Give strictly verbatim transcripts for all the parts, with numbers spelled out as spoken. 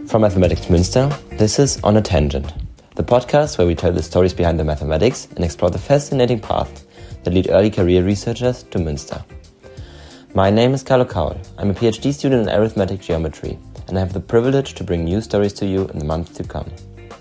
From Mathematics Münster, this is On a Tangent, the podcast where we tell the stories behind the mathematics and explore the fascinating paths that lead early career researchers to Münster. My name is Carlo Kaul. I'm a PhD student in arithmetic geometry, and I have the privilege to bring new stories to you in the months to come.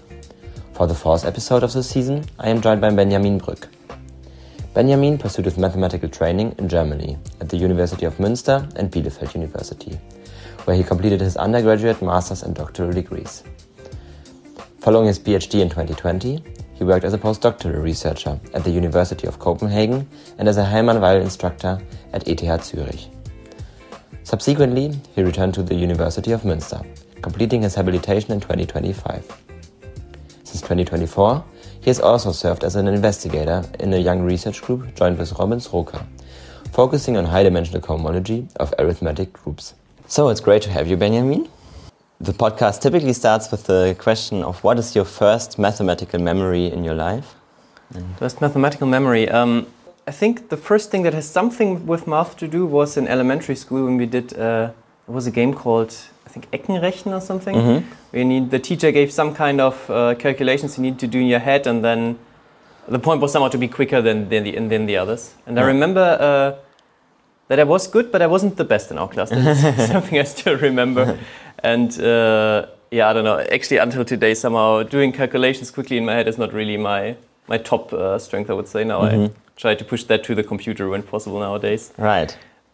For the fourth episode of this season, I am joined by Benjamin Brück. Benjamin pursued his mathematical training in Germany at the University of Münster and Bielefeld University, where he completed his undergraduate, master's and doctoral degrees. Following his PhD in twenty twenty, he worked as a postdoctoral researcher at the University of Copenhagen and as a Hellmann-Weil instructor at E T H Zurich. Subsequently, he returned to the University of Münster, completing his habilitation in twenty twenty-five. Since twenty twenty-four, he has also served as an investigator in a young research group joined with Robin Sroka, focusing on high-dimensional cohomology of arithmetic groups. So it's great to have you, Benjamin. The podcast typically starts with the question of what is your first mathematical memory in your life? First mathematical memory. Um, I think the first thing that has something with math to do was in elementary school when we did, uh, there was a game called, I think, Eckenrechnen or something. Mm-hmm. We need, the teacher gave some kind of uh, calculations you need to do in your head, and then the point was somehow to be quicker than, than, the, than the others. And yeah. I remember uh, that I was good, but I wasn't the best in our class. That's something I still remember. And uh, yeah, I don't know, actually until today somehow doing calculations quickly in my head is not really my, my top uh, strength, I would say. Now mm-hmm. I try to push that to the computer when possible nowadays. Right.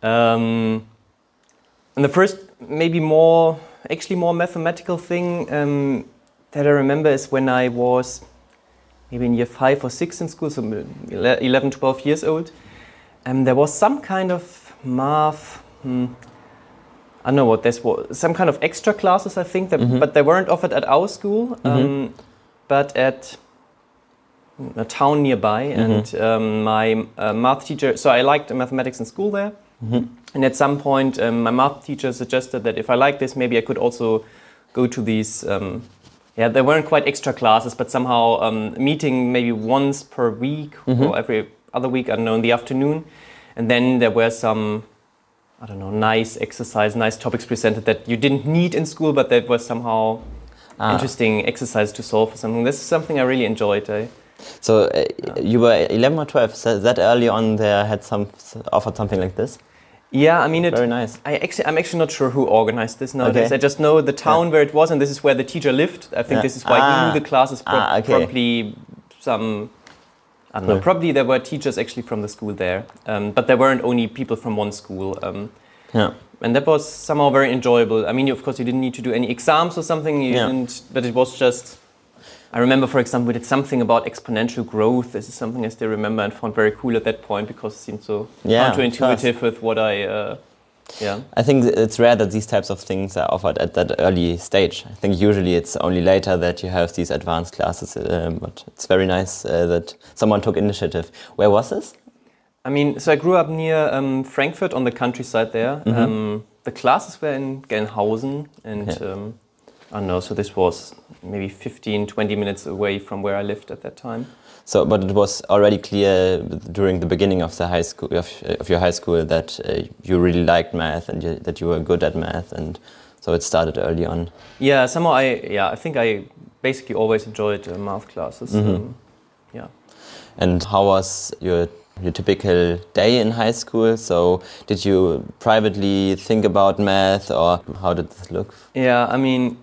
Um, and the first, maybe more, actually more mathematical thing um, that I remember is when I was maybe in year five or six in school, so eleven, twelve years old. Um, there was some kind of math, hmm, I don't know what this was, some kind of extra classes, I think, that, mm-hmm. but they weren't offered at our school, um, mm-hmm. but at a town nearby. Mm-hmm. And um, my uh, math teacher, so I liked mathematics in school there. Mm-hmm. And at some point, um, my math teacher suggested that if I liked this, maybe I could also go to these, um, yeah, they weren't quite extra classes, but somehow um, meeting maybe once per week mm-hmm. or every other week, I don't know, in the afternoon. And then there were some, I don't know, nice exercise, nice topics presented that you didn't need in school, but that was somehow ah. interesting exercise to solve or something. This is something I really enjoyed. Eh? So uh, yeah. you were eleven or twelve, so that early on there had some offered something like this? Yeah, I mean, it, very nice. I actually, I'm actually not sure who organized this nowadays. Okay. I just know the town yeah. where it was, and this is where the teacher lived. I think yeah. this is why ah. he knew the classes. Pro- ah, okay. Probably some, I don't cool. know, probably there were teachers actually from the school there. Um, but there weren't only people from one school. Um, yeah. And that was somehow very enjoyable. I mean, of course, you didn't need to do any exams or something, you yeah. didn't, but it was just... I remember, for example, we did something about exponential growth. This is something I still remember and found very cool at that point because it seemed so yeah, counterintuitive with what I, uh, yeah. I think it's rare that these types of things are offered at that early stage. I think usually it's only later that you have these advanced classes, um, but it's very nice uh, that someone took initiative. Where was this? I mean, so I grew up near um, Frankfurt on the countryside there. Mm-hmm. Um, the classes were in Gelnhausen and... Okay. Um, I don't know, so this was maybe fifteen, twenty minutes away from where I lived at that time. So, but it was already clear during the beginning of the high school of, of your high school that uh, you really liked math and you, that you were good at math, and so it started early on. Yeah, somehow I yeah I think I basically always enjoyed uh, math classes. Mm-hmm. Um, yeah. And how was your your typical day in high school? So, did you privately think about math, or how did this look? Yeah, I mean.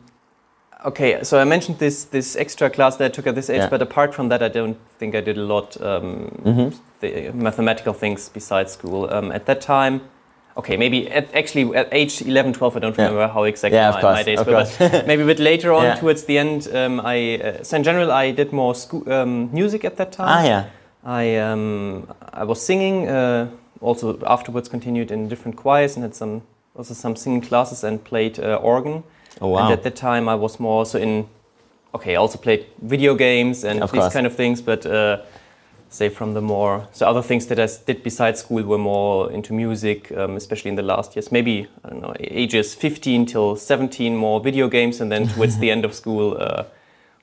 Okay, so I mentioned this this extra class that I took at this age, yeah. but apart from that, I don't think I did a lot um, mm-hmm. the mathematical things besides school. Um, at that time, okay, maybe at, actually at age eleven, twelve, I don't remember yeah. how exactly yeah, my, course, my days were, but maybe a bit later on, yeah. towards the end, um, I uh, so in general I did more school, um, music at that time. Ah, yeah. I um, I was singing. Uh, also afterwards continued in different choirs and had some also some singing classes and played uh, organ. Oh, wow. And at that time I was more so in, okay, I also played video games and of these course. kind of things, but uh, say from the more, so other things that I did besides school were more into music, um, especially in the last years, maybe, I don't know, ages fifteen till seventeen, more video games, and then towards the end of school, uh,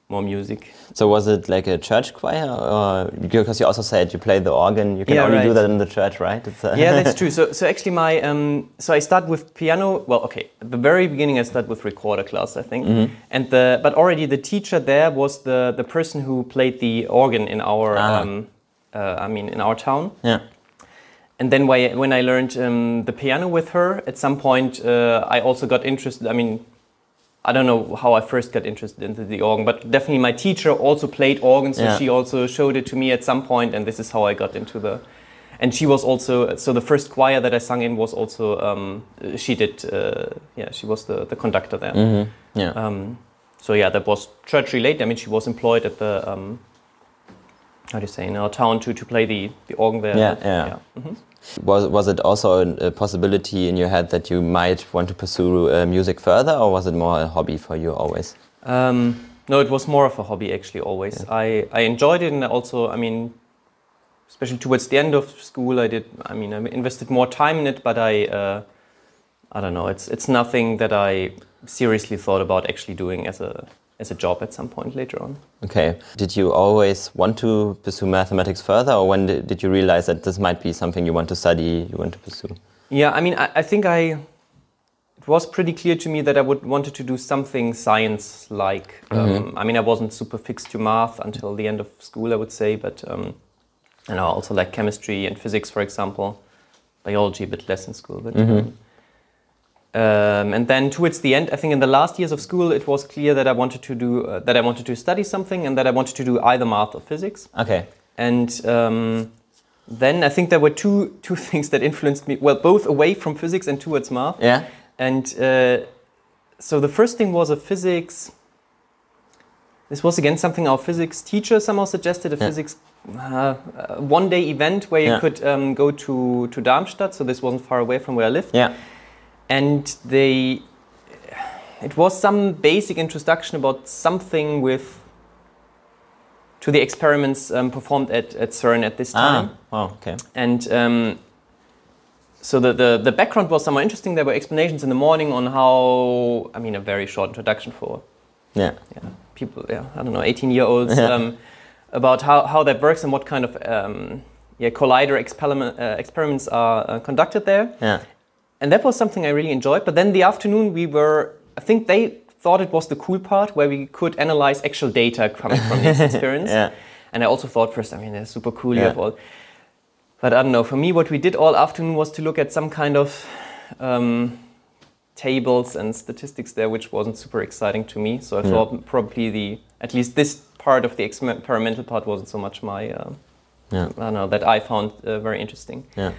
more music. So was it like a church choir, or because you also said you play the organ, you can yeah, only right. do that in the church, right? It's a yeah, that's true. So, so actually, my um, so I start with piano. Well, okay, at the very beginning, I start with recorder class, I think, mm-hmm. and the but already the teacher there was the the person who played the organ in our ah. um, uh, I mean in our town. Yeah. And then when I learned um, the piano with her, at some point uh, I also got interested. I mean. I don't know how I first got interested into the organ, but definitely my teacher also played organ, so yeah. she also showed it to me at some point, and this is how I got into the... And she was also... So the first choir that I sang in was also... Um, she did... Uh, yeah, she was the, the conductor there. Mm-hmm. Yeah. Um, so yeah, that was church-related. I mean, she was employed at the... Um, how do you say? In our town to, to play the, the organ there. Yeah, yeah. yeah. Mm-hmm. Was was it also a possibility in your head that you might want to pursue uh, music further, or was it more a hobby for you always? Um, no, it was more of a hobby actually always. Yeah. I, I enjoyed it, and also, I mean, especially towards the end of school, I did. I mean, I invested more time in it, but I, uh, I don't know. It's it's nothing that I seriously thought about actually doing as a as a job at some point later on. Okay. Did you always want to pursue mathematics further, or when did, did you realize that this might be something you want to study, you want to pursue? Yeah, I mean, I, I think I... It was pretty clear to me that I would wanted to do something science-like. Mm-hmm. Um, I mean, I wasn't super fixed to math until the end of school, I would say, but um, you know, also like chemistry and physics, for example. Biology a bit less in school, but... Mm-hmm. Um, Um, and then towards the end, I think in the last years of school, it was clear that I wanted to do uh, that I wanted to study something, and that I wanted to do either math or physics. Okay. And um, then I think there were two two things that influenced me. Well, both away from physics and towards math. Yeah. And uh, so the first thing was a physics. This was again something our physics teacher somehow suggested. A yeah. physics uh, uh, one day event where you yeah. could um, go to to Darmstadt. So this wasn't far away from where I lived. Yeah. And they, it was some basic introduction about something with, to the experiments um, performed at, at CERN at this time. Ah, oh, okay. And um, so the, the, the background was somewhat interesting. There were explanations in the morning on how, I mean, a very short introduction for yeah, yeah people, yeah, I don't know, eighteen-year-olds, yeah. um, about how, how that works and what kind of um, yeah, collider experiment, uh, experiments are uh, conducted there. Yeah. And that was something I really enjoyed. But then the afternoon we were, I think they thought it was the cool part where we could analyze actual data coming from this experience. Yeah. And I also thought first, I mean, they're super cool. Yeah. You have all. But I don't know, for me what we did all afternoon was to look at some kind of um, tables and statistics there, which wasn't super exciting to me. So I yeah. thought probably the, at least this part of the experimental part wasn't so much my, uh, yeah. I don't know, that I found uh, very interesting. Yeah.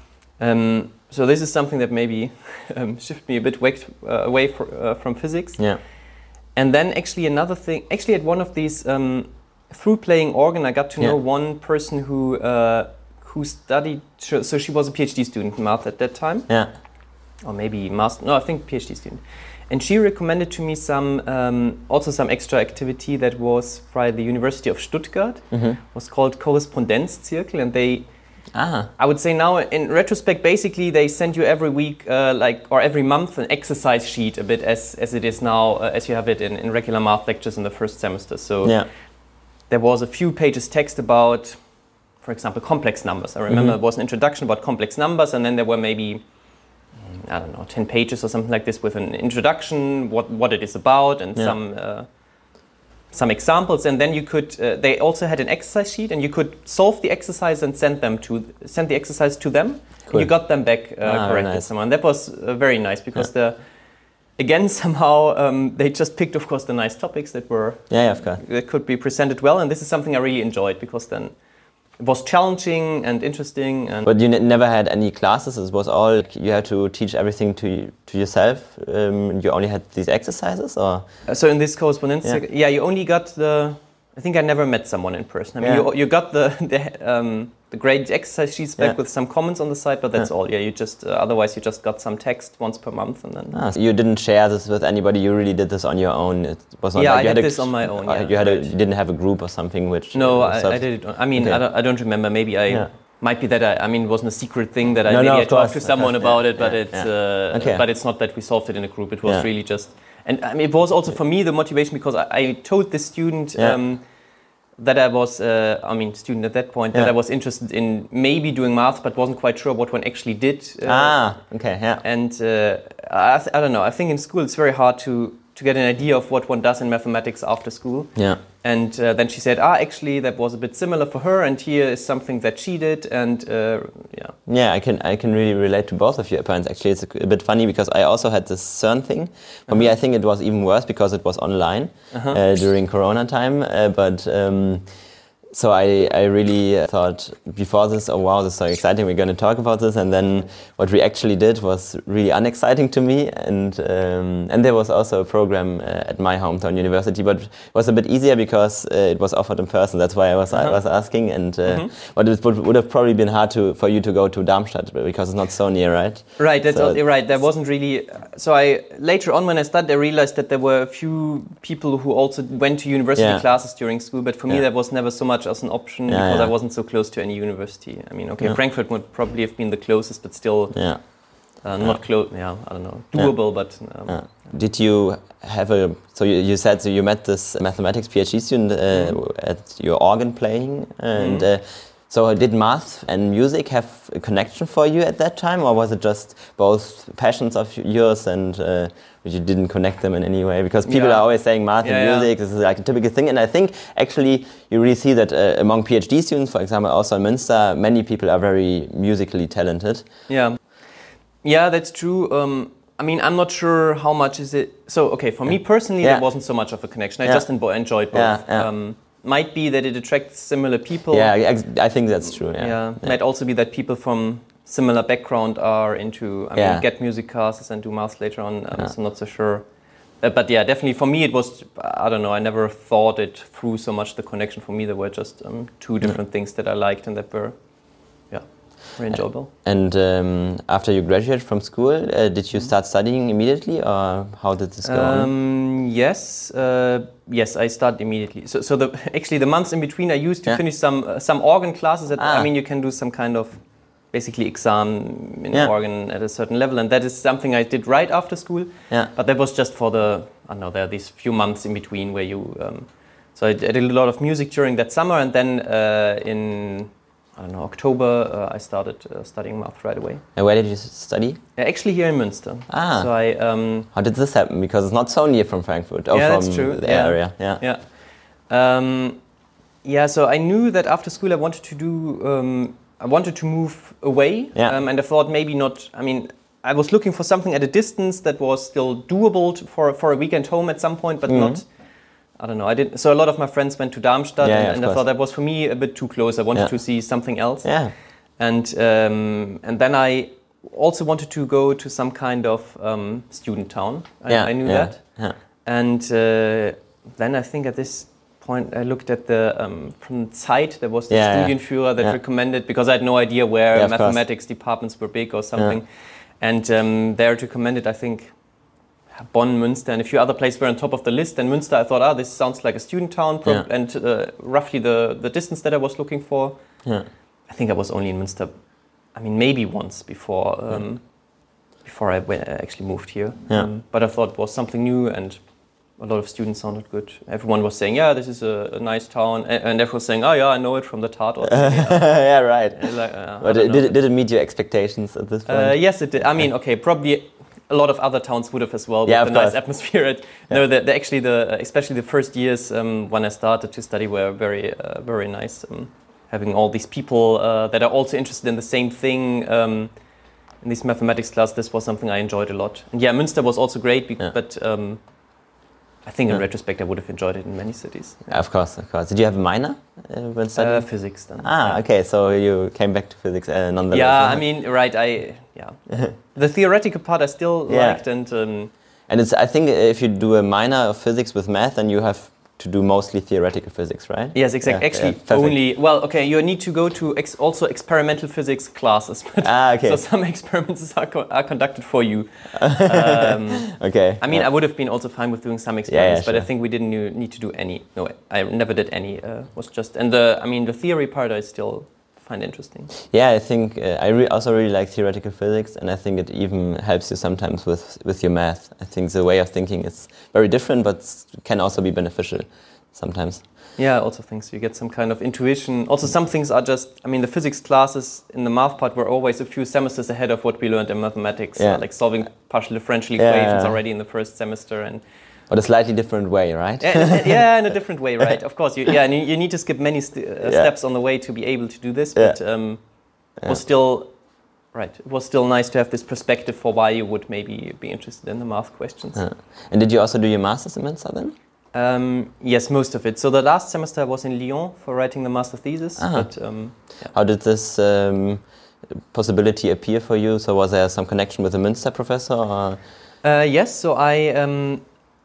Um, so this is something that maybe um, shifted me a bit away, uh, away for, uh, from physics. Yeah. And then actually another thing, actually at one of these, um, through playing organ, I got to know yeah. one person who uh, who studied, so she was a PhD student in math at that time. Yeah. Or maybe master, no, I think PhD student. And she recommended to me some, um, also some extra activity that was by the University of Stuttgart. Mm-hmm. Was called Korrespondenzzirkel, and they, Ah. I would say now, in retrospect, basically they send you every week, uh, like or every month, an exercise sheet, a bit as as it is now, uh, as you have it in, in regular math lectures in the first semester. So yeah. there was a few pages text about, for example, complex numbers. I remember mm-hmm. there was an introduction about complex numbers, and then there were maybe, I don't know, ten pages or something like this with an introduction, what what it is about, and yeah. some. Uh, some examples, and then you could, uh, they also had an exercise sheet, and you could solve the exercise and send them to, send the exercise to them, cool. and you got them back uh, ah, corrected nice. somehow. And that was uh, very nice, because yeah. the, again, somehow, um, they just picked, of course, the nice topics that were, yeah, yeah, of course. that could be presented well, and this is something I really enjoyed, because then it was challenging and interesting. And but you n never had any classes? It was all, you had to teach everything to to yourself? Um, you only had these exercises? Or? Uh, so in this correspondence, yeah. yeah, you only got the, I think I never met someone in person. I mean, yeah. you, you got the the, um, the great exercise sheets back yeah. with some comments on the side, but that's yeah. all. Yeah, you just, uh, otherwise you just got some text once per month, and then... Ah, so you didn't share this with anybody, you really did this on your own? It was not yeah, like I you did had this a, on my own, yeah. You, had right. a, you didn't have a group or something which... No, uh, I, I did it, on, I mean, okay. I, don't, I don't remember, maybe I... Yeah. Might be that I, I mean, it wasn't a secret thing that I no, maybe no, I talked course, to someone course, about yeah, it, but yeah, it's yeah. uh, okay. but it's not that we solved it in a group. It was yeah. really just, and I mean, it was also for me the motivation because I, I told this student Yeah. um, that I was, uh, I mean, student at that point, Yeah. that I was interested in maybe doing math, but wasn't quite sure what one actually did. Uh, ah, okay, yeah. And uh, I, th- I don't know, I think in school it's very hard to, to get an idea of what one does in mathematics after school. Yeah. And uh, then she said, ah, actually, that was a bit similar for her, and here is something that she did, and uh, yeah. Yeah, I can I can really relate to both of your parents. Actually, it's a, a bit funny because I also had this CERN thing. For uh-huh. me, I think it was even worse because it was online uh-huh. uh, during Corona time. Uh, but um, so I, I really thought before this, oh wow, this is so exciting, we're going to talk about this. And then what we actually did was really unexciting to me. And um, and there was also a program uh, at my hometown university, but it was a bit easier because uh, it was offered in person. That's why I was uh-huh. I was asking. And uh, mm-hmm. But it would, would have probably been hard to for you to go to Darmstadt because it's not so near, right? Right, that's so all, right. There wasn't really. So I later on when I studied, I realized that there were a few people who also went to university yeah. classes during school. But for me, yeah. that was never so much as an option yeah, because yeah. I wasn't so close to any university. I mean, okay, yeah. Frankfurt would probably have been the closest, but still yeah. uh, not yeah. close. Yeah, I don't know, doable, yeah. but. Um, yeah. Did you have a? So you, you said so you met this mathematics PhD student uh, mm-hmm. at your organ playing, and mm-hmm. uh, so did math and music have a connection for you at that time, or was it just both passions of yours and? Uh, But you didn't connect them in any way? Because people yeah. are always saying math yeah, and music, yeah. this is like a typical thing. And I think actually you really see that uh, among PhD students, for example, also in Münster, many people are very musically talented. Yeah, yeah, that's true. Um, I mean, I'm not sure how much is it. So, okay, for me personally, yeah. there wasn't so much of a connection. I yeah. just enbo- enjoyed both. Yeah, yeah. Um, might be that it attracts similar people. Yeah, I think that's true. Yeah, yeah. yeah. Might also be that people from similar background are into, I yeah. mean, get music classes and do math later on. I'm yeah. so not so sure. Uh, but yeah, definitely for me it was, I don't know, I never thought it through so much the connection. For me there were just um, two different yeah. things that I liked and that were, yeah, very enjoyable. And um, after you graduated from school, uh, did you start studying immediately, or how did this go um, on? Yes, uh, yes, I started immediately. So, so the actually the months in between I used to yeah. finish some uh, some organ classes. That, ah. I mean, you can do some kind of basically exam in yeah. organ at a certain level, and that is something I did right after school. Yeah. But that was just for the, I don't know, there are these few months in between where you. Um, so I did a lot of music during that summer, and then uh, in I don't know October uh, I started uh, studying math right away. And where did you study? Uh, actually, here in Münster. Ah. So I. Um, How did this happen? Because it's not so near from Frankfurt. Or yeah, from that's true. The yeah. area. Yeah. Yeah. Um, yeah. So I knew that after school I wanted to do. Um, I wanted to move away, yeah. um, and I thought maybe not. I mean, I was looking for something at a distance that was still doable to, for for a weekend home at some point, but mm-hmm. not. I don't know. I did. So a lot of my friends went to Darmstadt, yeah, and, yeah, and I thought that was for me a bit too close. I wanted yeah. to see something else. Yeah. And um, and then I also wanted to go to some kind of um, student town. I, yeah. I knew yeah. that. Yeah. And uh, then I think at this point I looked at the um, from Zeit. There was the yeah, Studienführer that yeah. recommended, because I had no idea where yeah, mathematics course. departments were big or something, yeah. and um, there it recommended I think Bonn, Münster, and a few other places were on top of the list. And Münster, I thought, ah, this sounds like a student town, pro- yeah. and uh, roughly the the distance that I was looking for. Yeah. I think I was only in Münster. I mean, maybe once before um, yeah. before I went, uh, actually moved here. Yeah. Um, but I thought it was something new, and a lot of students sounded good. Everyone was saying, yeah, this is a, a nice town. And, and everyone was saying, oh yeah, I know it from the Tatort. yeah, right. Like, uh, but it, did, it, did it meet your expectations at this point? Uh, yes, it did. I mean, okay, probably a lot of other towns would have as well, with yeah, the course. nice atmosphere. It, yeah. No, the, the, actually, the especially the first years um, when I started to study were very, uh, very nice. Um, having all these people uh, that are also interested in the same thing. Um, in this mathematics class, this was something I enjoyed a lot. And yeah, Münster was also great, be- yeah. but um, I think in yeah. retrospect I would have enjoyed it in many cities. Yeah. Of course, of course. Did you have a minor uh, when studying? Uh, physics then. Ah, yeah. okay, so you came back to physics uh, nonetheless. Yeah, I mean, right, I, yeah. The theoretical part I still yeah. liked, and... Um, and it's, I think if you do a minor of physics with math, then you have to do mostly theoretical physics, right? Yes, exactly. Yeah, Actually, yeah, only, well, okay, you need to go to ex- also experimental physics classes. But ah, okay. So some experiments are, co- are conducted for you. Um, okay. I mean, yeah. I would have been also fine with doing some experiments, yeah, yeah, but sure. I think we didn't need to do any. No, I never did any. Uh, was just, and the, I mean, the theory part I still find interesting. Yeah, I think uh, I re also really like theoretical physics, and I think it even helps you sometimes with, with your math. I think the way of thinking is very different, but can also be beneficial sometimes. Yeah, I also think so. You get some kind of intuition. Also, some things are just, I mean, the physics classes in the math part were always a few semesters ahead of what we learned in mathematics, yeah. uh, like solving partial differential yeah, equations yeah. already in the first semester. And but a slightly different way, right? yeah, yeah, in a different way, right? Of course, you, yeah, and you, you need to skip many st uh, yeah. steps on the way to be able to do this, but um, it was still, right, it was still nice to have this perspective for why you would maybe be interested in the math questions. Yeah. And did you also do your master's in Münster then? Um, yes, most of it. So the last semester I was in Lyon for writing the master thesis. Uh-huh. But, um, yeah. How did this um, possibility appear for you? So was there some connection with the Münster professor? Or? Uh, yes, so I um,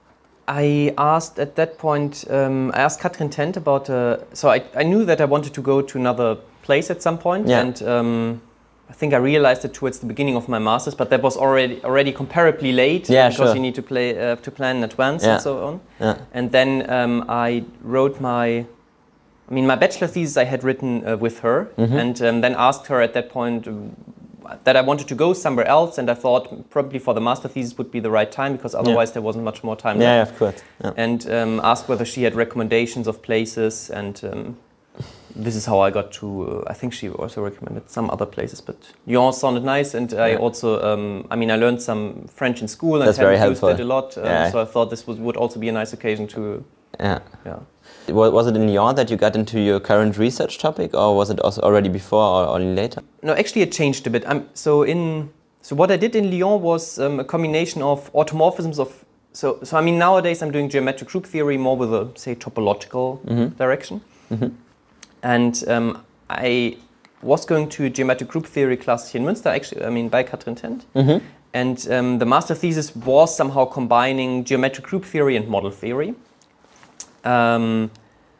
I asked at that point, um, I asked Katrin Tent about, uh, so I, I knew that I wanted to go to another place at some point, yeah. and um, I think I realized it towards the beginning of my master's, but that was already already comparably late, yeah, because sure. you need to play uh, to plan in advance yeah. and so on. Yeah. And then um, I wrote my, I mean, my bachelor thesis I had written uh, with her, mm-hmm. and um, then asked her at that point um, that I wanted to go somewhere else, and I thought probably for the master thesis would be the right time, because otherwise yeah. there wasn't much more time yeah, left. Yeah, of course. Yeah. And um, asked whether she had recommendations of places, and um, this is how I got to, uh, I think she also recommended some other places, but Lyon sounded nice, and I yeah. also, um, I mean, I learned some French in school, and That's very used helpful. it a lot, um, yeah. so I thought this was, would also be a nice occasion to, yeah. yeah. Was it in Lyon that you got into your current research topic, or was it also already before or only later? No, actually it changed a bit. Um, so in, so what I did in Lyon was um, a combination of automorphisms of, so, so I mean, nowadays I'm doing geometric group theory more with a, say, topological mm-hmm. direction. Mm-hmm. And um, I was going to a geometric group theory class here in Münster, actually, I mean, by Katrin Tent. Mm-hmm. And um, the master thesis was somehow combining geometric group theory and model theory. Um,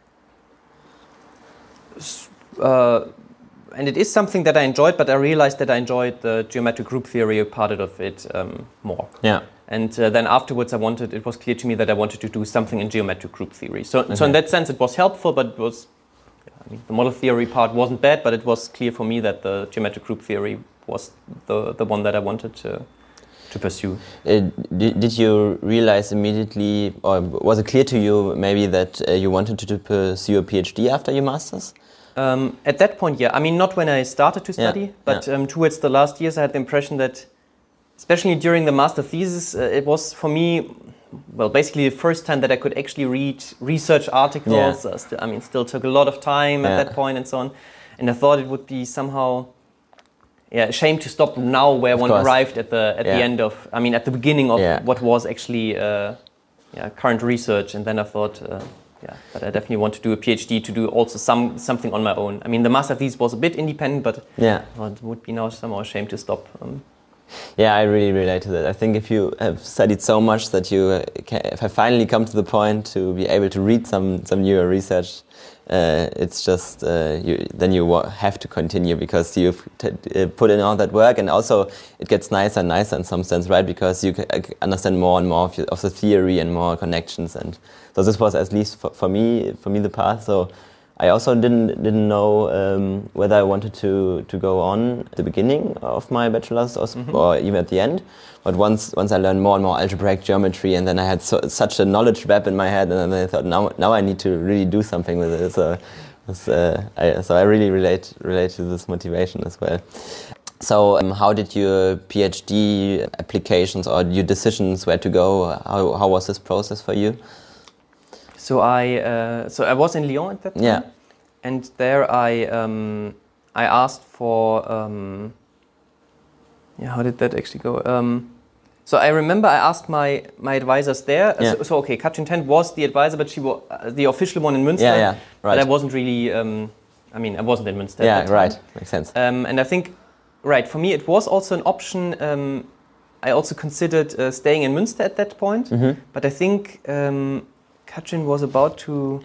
uh, and it is something that I enjoyed, but I realized that I enjoyed the geometric group theory part of it um, more. Yeah. And uh, then afterwards, I wanted. It was clear to me that I wanted to do something in geometric group theory. So, okay. so in that sense, it was helpful, but it was. I mean, the model theory part wasn't bad, but it was clear for me that the geometric group theory was the the one that I wanted to. to pursue. Uh, did, did you realize immediately, or was it clear to you maybe that uh, you wanted to, to pursue a PhD after your master's? Um, at that point, yeah. I mean, not when I started to study, yeah. but yeah. Um, towards the last years I had the impression that, especially during the master thesis, uh, it was for me, well, basically the first time that I could actually read research articles. Yeah. Uh, st- I mean, still took a lot of time yeah. at that point and so on. And I thought it would be somehow... Yeah, a shame to stop now where of one course. arrived at the at yeah. the end of, I mean, at the beginning of yeah. what was actually uh, yeah, current research, and then I thought, uh, yeah, that I definitely want to do a PhD to do also some something on my own. I mean, the master thesis was a bit independent, but yeah. well, it would be now somehow a shame to stop. Um, yeah, I really relate to that. I think if you have studied so much that you uh, can, have finally come to the point to be able to read some some newer research. Uh, it's just uh, you, then you wa- have to continue because you've t- uh, put in all that work, and also it gets nicer and nicer in some sense, right? Because you c- understand more and more of, your, of the theory and more connections, and so this was at least for, for me for me the path. So I also didn't didn't know um, whether I wanted to to go on at the beginning of my bachelor's or, mm-hmm. or even at the end. But once once I learned more and more algebraic geometry, and then I had so, such a knowledge web in my head, and then I thought, now now I need to really do something with it. So, uh, I, so I really relate relate to this motivation as well. So um, how did your PhD applications or your decisions where to go? How how was this process for you? So I uh, so I was in Lyon at that time, yeah. and there I um, I asked for um, yeah how did that actually go? Um, so I remember I asked my my advisors there. Yeah. So, so okay, Katrin Tent was the advisor, but she was uh, the official one in Münster. Yeah, yeah, right. But I wasn't really. Um, I mean, I wasn't in Münster. Yeah, at that time. right, makes sense. Um, and I think, right for me, it was also an option. Um, I also considered uh, staying in Münster at that point, mm-hmm. but I think. Um, Katrin was about to,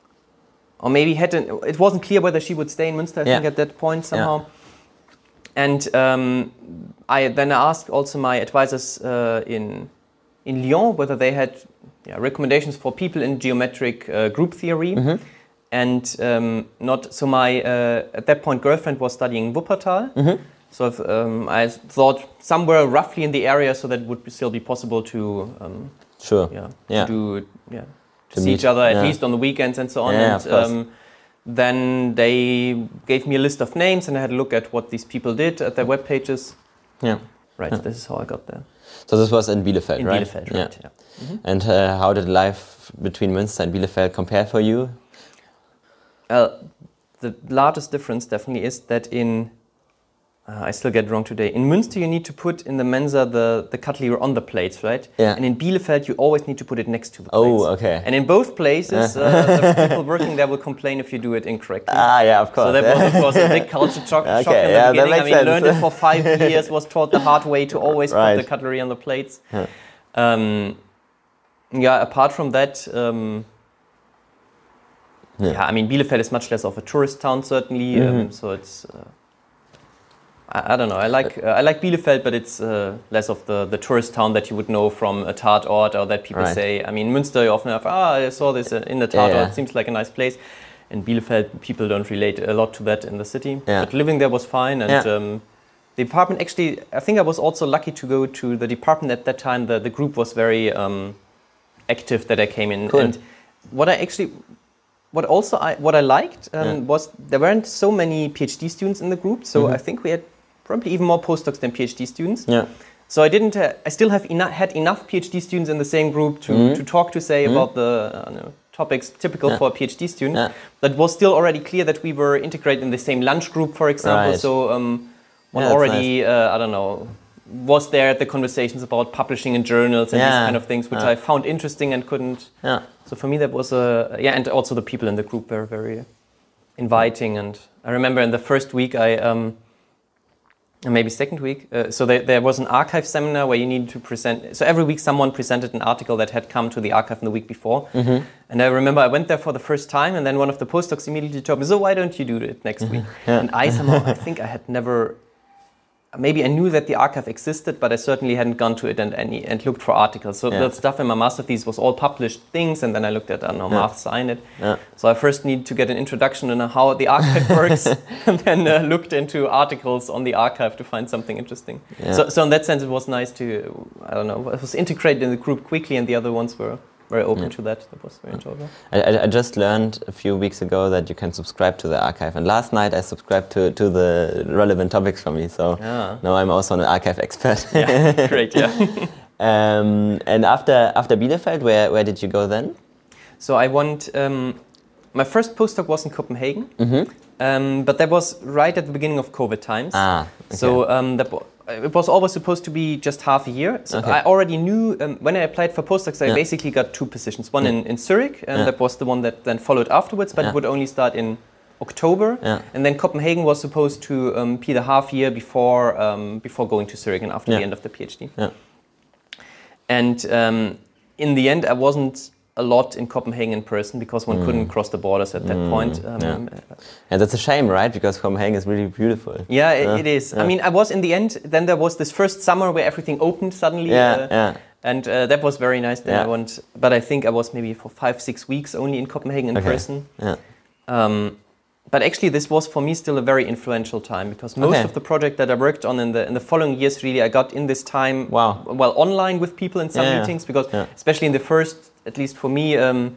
or maybe had an, it wasn't clear whether she would stay in Münster, I yeah. think, at that point somehow. Yeah. And um, I then I asked also my advisors uh, in in Lyon whether they had yeah, recommendations for people in geometric uh, group theory. Mm-hmm. and um, not so my uh, at that point girlfriend was studying in Wuppertal. Mm-hmm. So um, I thought somewhere roughly in the area, so that would be still be possible to um, sure yeah, yeah. to do yeah to, to see meet, each other at yeah. least on the weekends and so on. Yeah, and of course. um, then they gave me a list of names, and I had a look at what these people did at their web pages. Yeah, right. Yeah. This is how I got there. So this was in Bielefeld, in right? Bielefeld, right? Yeah. yeah. Mm-hmm. And uh, how did life between Münster and Bielefeld compare for you? Uh, the largest difference definitely is that in, uh, I still get it wrong today, in Münster you need to put in the Mensa the, the cutlery on the plates, right? Yeah. And in Bielefeld you always need to put it next to the plates. Oh, okay. And in both places, uh, the people working there will complain if you do it incorrectly. Ah, yeah, of course. So that yeah. was, of course, a big culture shock, okay, shock in the yeah, beginning. That I makes mean, sense. learned it for five years, was taught the hard way to always right. put the cutlery on the plates. Huh. Um, yeah, apart from that, um, yeah. yeah, I mean, Bielefeld is much less of a tourist town, certainly. Mm-hmm. um, so it's, uh, I, I don't know. I like uh, I like Bielefeld, but it's uh, less of the, the tourist town that you would know from a Tatort, or that people right. say. I mean, Münster, you often have, ah, I saw this in the Tatort. Yeah, yeah. It seems like a nice place. In Bielefeld, people don't relate a lot to that in the city. Yeah. But living there was fine, and. Yeah. Um, The department actually, I think I was also lucky to go to the department at that time. The, the group was very um, active that I came in. Cool. And what I actually, what also I, what I liked um, yeah. was there weren't so many PhD students in the group. So mm-hmm. I think we had probably even more postdocs than PhD students. Yeah. So I didn't, uh, I still have enough, had enough PhD students in the same group to, mm-hmm. to talk to say mm-hmm. about the uh, know, topics typical yeah. for a PhD student. Yeah. But it was still already clear that we were integrated in the same lunch group, for example. Right. So. Um, One yeah, already, nice. uh, I don't know, was there at the conversations about publishing in journals and yeah. these kind of things, which yeah. I found interesting and couldn't. Yeah. So for me, that was a yeah, and also the people in the group were very inviting. And I remember in the first week, I um, maybe second week, uh, so there, there was an archive seminar where you needed to present. So every week, someone presented an article that had come to the archive in the week before. Mm-hmm. And I remember I went there for the first time, and then one of the postdocs immediately told me, "So why don't you do it next week?" yeah. And I somehow, I think I had never. Maybe I knew that the archive existed, but I certainly hadn't gone to it and any and looked for articles. So yeah. the stuff in my master thesis was all published things, and then I looked at, I don't know, yeah. Marth signed it. Yeah. So I first need to get an introduction in how the archive works, and then uh, looked into articles on the archive to find something interesting. Yeah. So, so in that sense, it was nice to, I don't know, it was integrated in the group quickly, and the other ones were very open yeah. to that. That was very enjoyable. I, I just learned a few weeks ago that you can subscribe to the archive, and last night I subscribed to, to the relevant topics for me, so Ah. now I'm also an archive expert. Yeah, great, yeah. um, and after after Bielefeld, where, where did you go then? So I went, um, my first postdoc was in Copenhagen, Mm-hmm. um, but that was right at the beginning of COVID times. Ah, okay. So um, that, it was always supposed to be just half a year. So Okay. I already knew, um, when I applied for postdocs, I Yeah. basically got two positions. One in, in Zurich, and Yeah. that was the one that then followed afterwards, but Yeah. it would only start in October. Yeah. And then Copenhagen was supposed to um, be the half year before, um, before going to Zurich and after Yeah. the end of the PhD. Yeah. And um, in the end, I wasn't a lot in Copenhagen in person because one Mm. couldn't cross the borders at that Mm, point. Um, yeah. And that's a shame, right? Because Copenhagen is really beautiful. Yeah, it, Yeah, it is. yeah. I mean, I was in the end, then there was this first summer where everything opened suddenly. Yeah, uh, yeah. And uh, that was very nice. Then Yeah. I went, but I think I was maybe for five, six weeks only in Copenhagen in Okay. person. Yeah. Um, but actually, this was for me still a very influential time because most Okay. of the project that I worked on in the in the following years, really, I got in this time. Wow. Well, online with people in some Yeah, yeah. meetings because, Yeah. especially in the first, at least for me. Um,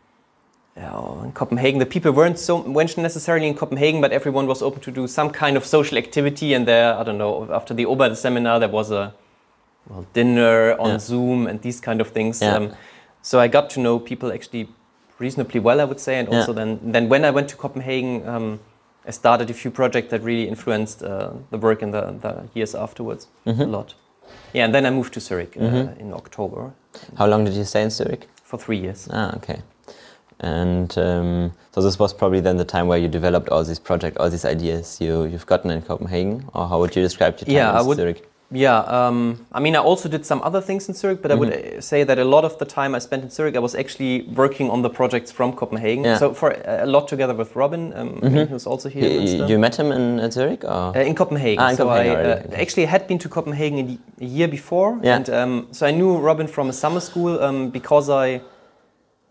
Yeah, in Copenhagen, the people weren't so weren't necessarily in Copenhagen, but everyone was open to do some kind of social activity. And there, I don't know, after the Ober seminar, there was a well, dinner on Yeah. Zoom and these kind of things. Yeah. Um, so I got to know people actually reasonably well, I would say. And Yeah. also then, then when I went to Copenhagen, um, I started a few projects that really influenced uh, the work in the, the years afterwards Mm-hmm. a lot. Yeah, and then I moved to Zurich uh, Mhm. in October How long did you stay in Zurich? for three years. Ah, okay. And um, so this was probably then the time where you developed all these projects, all these ideas you, you've gotten in Copenhagen, or how would you describe your time Yeah, in I would- Zurich? Yeah, um, I mean, I also did some other things in Zurich, but I would uh, say that a lot of the time I spent in Zurich, I was actually working on the projects from Copenhagen. Yeah. So for a lot together with Robin, um, who's also here. in You, Münster. you met him in, in Zurich, or? Uh, in Copenhagen. Ah, in so Copenhagen I already, uh, okay. actually had been to Copenhagen a, y- a year before, Yeah. and um, so I knew Robin from a summer school um, because I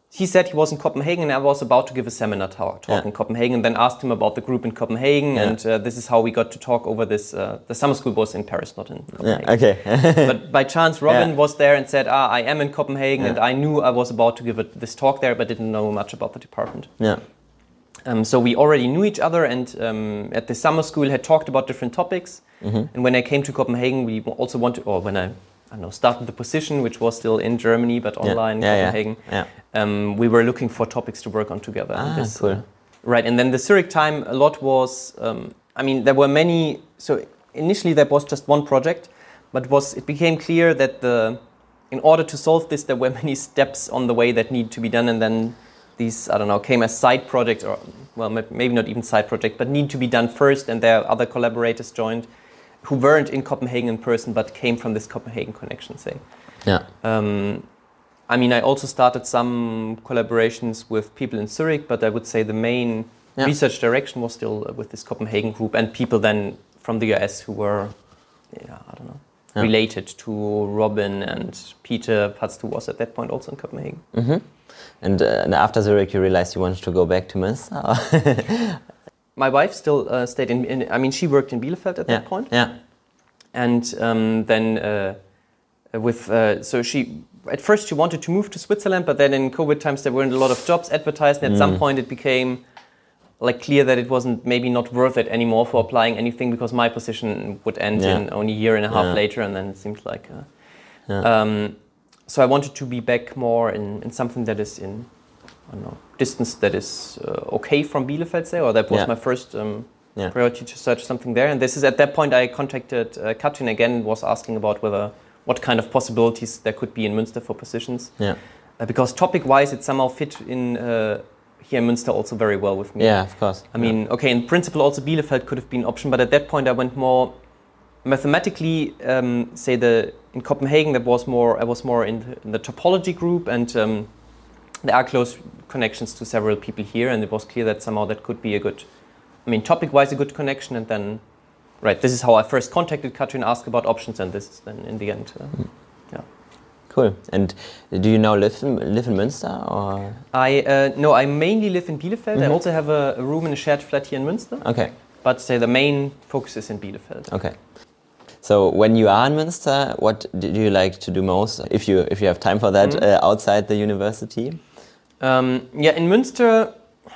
he said he was in Copenhagen, and I was about to give a seminar talk, talk yeah. in Copenhagen, and then asked him about the group in Copenhagen, yeah. and uh, this is how we got to talk over this. Uh, the summer school was in Paris, not in Copenhagen. Yeah, okay. But by chance, Robin yeah. was there and said, ah, I am in Copenhagen, yeah. and I knew I was about to give a, this talk there, but didn't know much about the department. Yeah. Um, so we already knew each other, and um, at the summer school had talked about different topics. Mm-hmm. And when I came to Copenhagen, we also wanted, or when I I don't know, started the position, which was still in Germany, but online yeah, in yeah, Copenhagen. Yeah. Um, we were looking for topics to work on together. Ah, this, cool. Uh, right, and then the Zurich time, a lot was, um, I mean, there were many, so initially there was just one project, but was it became clear that the, in order to solve this, there were many steps on the way that need to be done, and then these, I don't know, came as side projects, or, well, maybe not even side project, but need to be done first, and there other collaborators joined, who weren't in Copenhagen in person, but came from this Copenhagen connection, say. Yeah. Um, I mean, I also started some collaborations with people in Zurich, but I would say the main yeah. research direction was still with this Copenhagen group, and people then from the U S who were, yeah, I don't know, yeah. related to Robin and Peter Patz, who was at that point also in Copenhagen. Mm-hmm. And, uh, and after Zurich, you realized you wanted to go back to Münster? My wife still uh, stayed in, in, I mean, she worked in Bielefeld at yeah. that point. Yeah. And um, then uh, with, uh, so she, at first she wanted to move to Switzerland, but then in COVID times there weren't a lot of jobs advertised. And at mm. some point it became like clear that it wasn't maybe not worth it anymore for applying anything, because my position would end yeah. in only a year and a half yeah. later. And then it seemed like, uh, yeah. um, so I wanted to be back more in, in something that is in, I don't know, distance that is uh, okay from Bielefeld, say, or that was yeah. my first um, yeah. priority to search something there. And this is at that point I contacted uh, Katrin again, was asking about whether what kind of possibilities there could be in Münster for positions. Yeah. Uh, because topic-wise, it somehow fit in uh, here in Münster also very well with me. Yeah, of course. I mean, yeah. okay, in principle also Bielefeld could have been an option, but at that point I went more mathematically. Um, say the in Copenhagen, there was more. I was more in the, in the topology group, and um, there are close connections to several people here, and it was clear that somehow that could be a good, I mean, topic-wise a good connection, and then, right, this is how I first contacted Katrin, asked about options, and this is then in the end, uh, mm. yeah. Cool. And do you now live in, live in Münster, or? I, uh, no, I mainly live in Bielefeld. Mm-hmm. I also have a, a room in a shared flat here in Münster. Okay. But say the main focus is in Bielefeld. Okay. So when you are in Münster, what do you like to do most, if you if you have time for that, mm-hmm. uh, outside the university? Um, yeah, in Münster,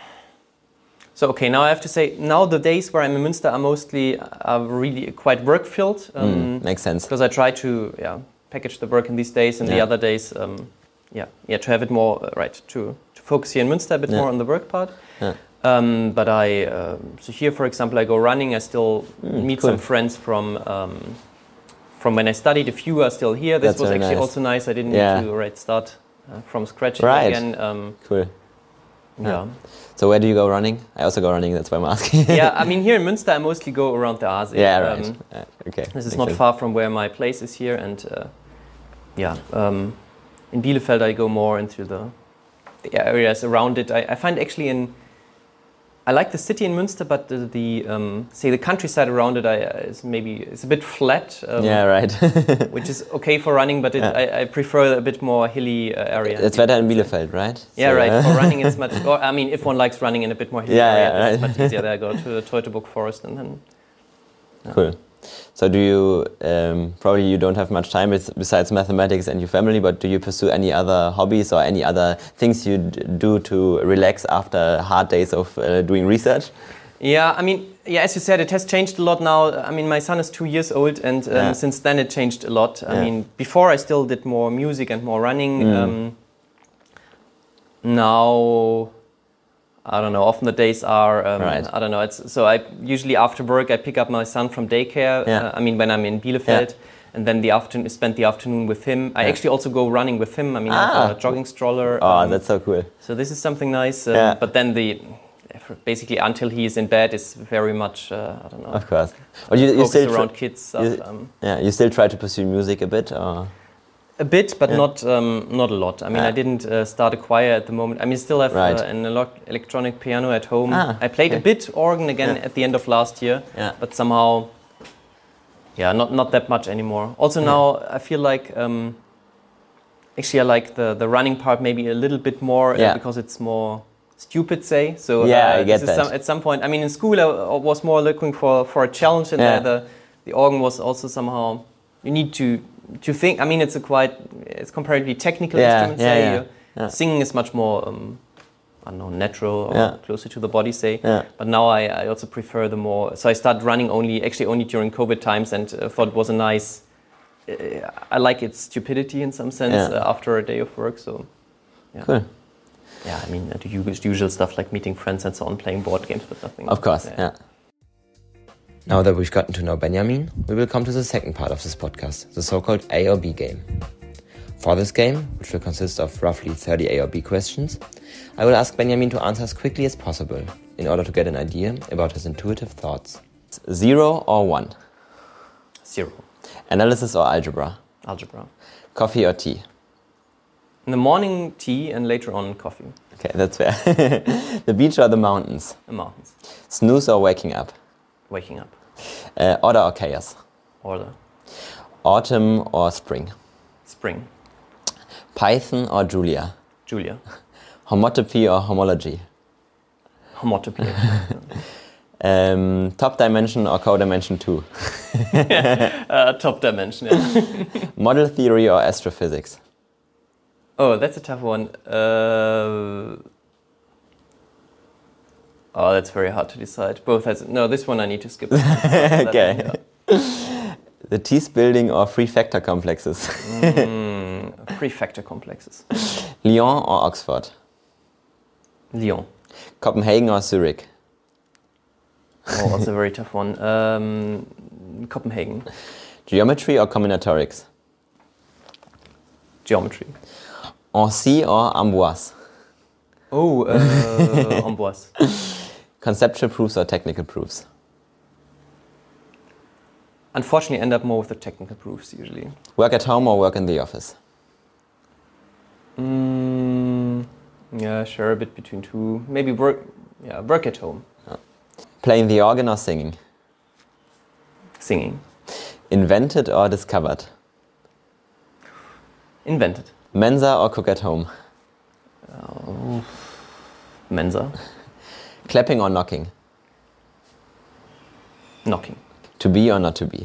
so okay, now I have to say, now the days where I'm in Münster are mostly, are really quite work-filled. Um, mm, makes sense. Because I try to yeah, package the work in these days, and yeah. the other days, um, yeah, yeah, to have it more, uh, right, to, to focus here in Münster a bit yeah. more on the work part. Yeah. Um, but I, uh, so here, for example, I go running, I still mm, meet cool. some friends from um, from when I studied. A few are still here. This That's was actually nice. also nice. I didn't yeah. need to right, start uh, from scratch right. again. Um, cool. Yeah. yeah. So where do you go running? I also go running, that's why I'm asking. yeah, I mean, here in Münster, I mostly go around the Aasee. Yeah, right. Um, yeah, okay. This is not sense. far from where my place is here. And uh, yeah, um, in Bielefeld, I go more into the, the areas around it. I, I find actually in, I like the city in Münster, but the, the um, say the countryside around it I, is maybe it's a bit flat. Um, yeah, right. which is okay for running, but it, yeah. I, I prefer a bit more hilly uh, area. It's better in Bielefeld, right? Yeah, so, right. Uh, for running, it's much. Or, I mean, if one likes running in a bit more hilly yeah, area, yeah, right. it's much easier. There, I go to the Teutoburg forest and then. Yeah. Cool. So do you, um, probably you don't have much time besides mathematics and your family, but do you pursue any other hobbies or any other things you d do to relax after hard days of uh, doing research? Yeah, I mean, yeah, as you said, it has changed a lot now. I mean, my son is two years old, and um, yeah. since then it changed a lot. I yeah. mean, before I still did more music and more running. Mm. Um, now... I don't know, often the days are, um, right. I don't know, it's, so I usually after work I pick up my son from daycare, yeah. uh, I mean when I'm in Bielefeld, yeah. and then the afternoon, spend the afternoon with him. I yeah. actually also go running with him, I mean ah. I have a jogging stroller. Oh, um, that's so cool. So this is something nice, um, yeah. but then the, basically until he is in bed is very much, uh, I don't know. Of course. But you, you still around kids stuff. You, um, yeah, you still try to pursue music a bit, or? A bit, but yeah. not um, not a lot. I mean, ah. I didn't uh, start a choir at the moment. I mean, still have right. uh, an elo electronic piano at home. Ah, I played okay. a bit organ again yeah. at the end of last year, yeah. but somehow, yeah, not not that much anymore. Also yeah. now I feel like um, actually, I like the, the running part maybe a little bit more yeah. uh, because it's more stupid, say. So yeah, uh, I get this is that. some, at some point, I mean, in school I was more looking for, for a challenge, and yeah. the, the the organ was also somehow you need to to think. I mean, it's a quite it's comparatively technical yeah, instrument. Yeah, say yeah, yeah. Singing is much more um, I don't know, natural or yeah. closer to the body, say. Yeah. But now I, I also prefer the more. So I started running only actually only during COVID times, and uh, thought it was a nice. Uh, I like its stupidity in some sense yeah. uh, after a day of work. So yeah. Cool. Yeah, I mean, the usual stuff like meeting friends and so on, playing board games, but nothing. Of course, yeah. yeah. Now that we've gotten to know Benjamin, we will come to the second part of this podcast, the so-called A or B game. For this game, which will consist of roughly thirty A or B questions, I will ask Benjamin to answer as quickly as possible in order to get an idea about his intuitive thoughts. Zero or one? Zero. Analysis or algebra? Algebra. Coffee or tea? In the morning, tea, and later on, coffee. Okay, that's fair. The beach or the mountains? The mountains. Snooze or waking up? Waking up. Uh, order or chaos? Order. Autumn or spring? Spring. Python or Julia? Julia. Homotopy or homology? Homotopy. um, top dimension or codimension two? uh, top dimension, yeah. Model theory or astrophysics? Oh, that's a tough one. Uh, oh, that's very hard to decide. Both has no. This one I need to skip. Okay. One, yeah. The Thies building or free factor complexes? mm, free factor complexes. Lyon or Oxford? Lyon. Copenhagen or Zurich? Oh, that's a very tough one. Um, Copenhagen. Geometry or combinatorics? Geometry. Annecy or Amboise? Oh, uh, Amboise. Conceptual proofs or technical proofs? Unfortunately, end up more with the technical proofs usually. Work at home or work in the office? Mm, yeah, sure, a bit between two. Maybe work. Yeah, work at home. Oh. Playing the organ or singing? Singing. Invented or discovered? Invented. Mensa or cook at home? Oh, Mensa. Clapping or knocking? Knocking. To be or not to be?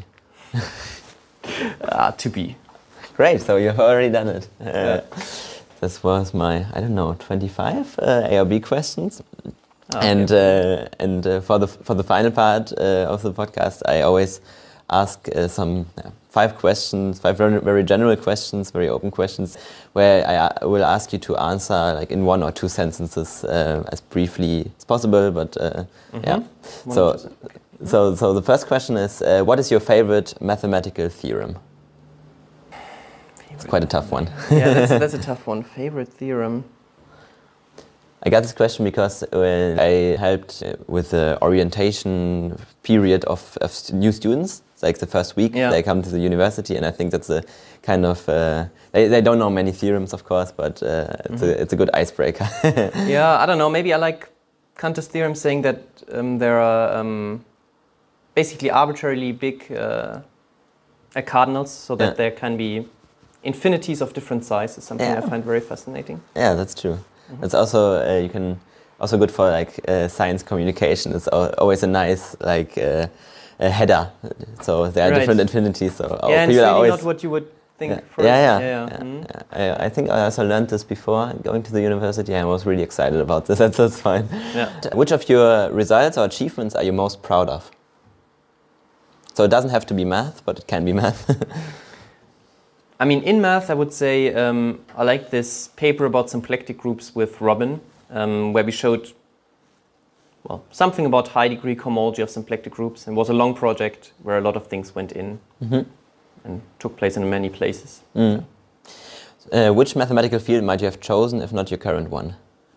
Ah, to be. Great, so you've already done it. Uh, yeah. This was my, I don't know, twenty-five uh, A or B questions. Oh, and okay. uh, and uh, for the for the final part uh, of the podcast, I always ask uh, some uh, five questions, five very, very general questions, very open questions, where I uh, will ask you to answer like in one or two sentences uh, as briefly as possible. But uh, mm-hmm. yeah, one so okay. so so the first question is, uh, what is your favorite mathematical theorem? Favorite it's quite a tough one. Yeah, that's, that's a tough one. Favorite theorem. I got this question because when I helped with the orientation period of, of new students, it's like the first week yeah. they come to the university, and I think that's a kind of, uh, they, they don't know many theorems, of course, but uh, it's, mm-hmm. a, it's a good icebreaker. Yeah, I don't know, maybe I like Cantor's theorem saying that um, there are um, basically arbitrarily big uh, uh, cardinals, so that yeah. there can be infinities of different sizes, something yeah. I find very fascinating. Yeah, that's true. Mm-hmm. It's also uh, you can also good for like uh, science communication. It's always a nice like uh, a header. So there are right. different infinities. So yeah, and it's really always not what you would think. Yeah, first. yeah, yeah. yeah, yeah. yeah. Mm-hmm. yeah. I, I think I also learned this before going to the university. I was really excited about this. That's, that's fine. Yeah. Which of your results or achievements are you most proud of? So it doesn't have to be math, but it can be math. I mean, in math, I would say um, I like this paper about symplectic groups with Robin, um, where we showed, well, something about high-degree cohomology of symplectic groups. It was a long project where a lot of things went in mm-hmm. and took place in many places. Mm. Uh, which mathematical field might you have chosen, if not your current one?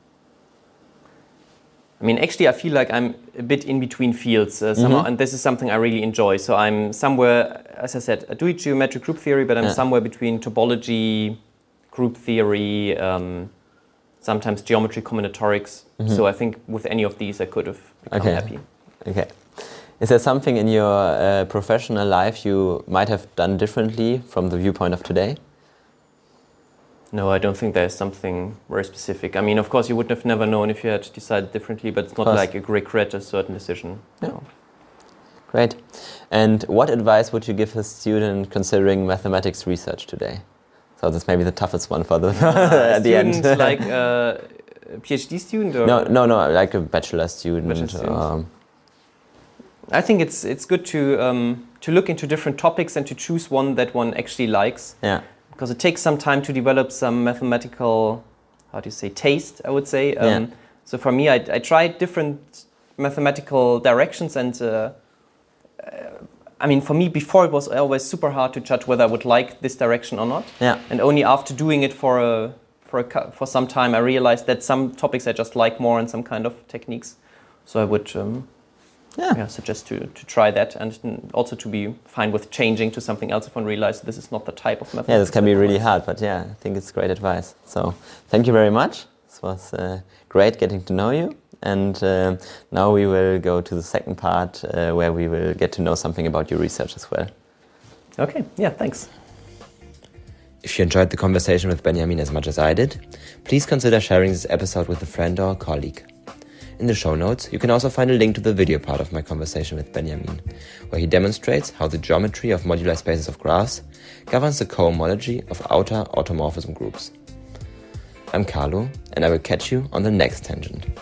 I mean, actually, I feel like I'm a bit in between fields uh, somehow, mm-hmm. and this is something I really enjoy. So I'm somewhere, as I said, I do geometric group theory, but I'm yeah. somewhere between topology, group theory, um, sometimes geometry combinatorics. Mm-hmm. So I think with any of these, I could have become okay. happy. Okay. Is there something in your uh, professional life you might have done differently from the viewpoint of today? No, I don't think there's something very specific. I mean, of course, you would have never known if you had decided differently, but it's not like you regret a certain decision. Yeah. No. Great. And what advice would you give a student considering mathematics research today? So that's maybe the toughest one for the uh, at the end. Student, like uh, a PhD student? Or no, no, no, like a bachelor student. Bachelor student. Um, I think it's it's good to um, to look into different topics and to choose one that one actually likes. Yeah. Because it takes some time to develop some mathematical, how do you say, taste, I would say. Um, yeah. So for me, I, I tried different mathematical directions, and uh, uh, I mean, for me, before it was always super hard to judge whether I would like this direction or not. Yeah. And only after doing it for a for a for some time, I realized that some topics I just like more and some kind of techniques. So I would. Um, Yeah. yeah, suggest to, to try that, and also to be fine with changing to something else if one realizes this is not the type of mathematics. Yeah, this can be really hard, but yeah, I think it's great advice. So thank you very much. This was uh, great getting to know you. And uh, now we will go to the second part uh, where we will get to know something about your research as well. Okay, yeah, thanks. If you enjoyed the conversation with Benjamin as much as I did, please consider sharing this episode with a friend or a colleague. In the show notes, you can also find a link to the video part of my conversation with Benjamin, where he demonstrates how the geometry of modular spaces of graphs governs the cohomology of outer automorphism groups. I'm Carlo, and I will catch you on the next tangent.